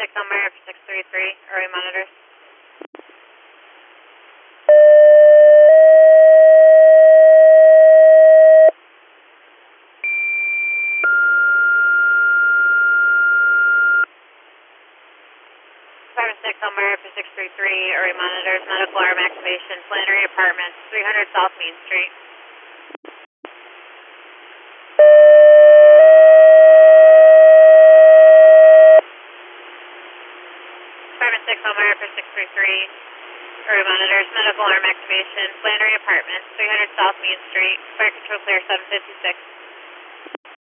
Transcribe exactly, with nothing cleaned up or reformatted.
six on Meyer for six three three, early monitors. five and six on Meyer for six three three, early monitors, medical arm activation, Flannery Apartments, three hundred South Main Street. five and six on Meyer for six three three, early monitors, medical arm activation, Flannery Apartments, three hundred South Main Street, fire control clear seven fifty-six.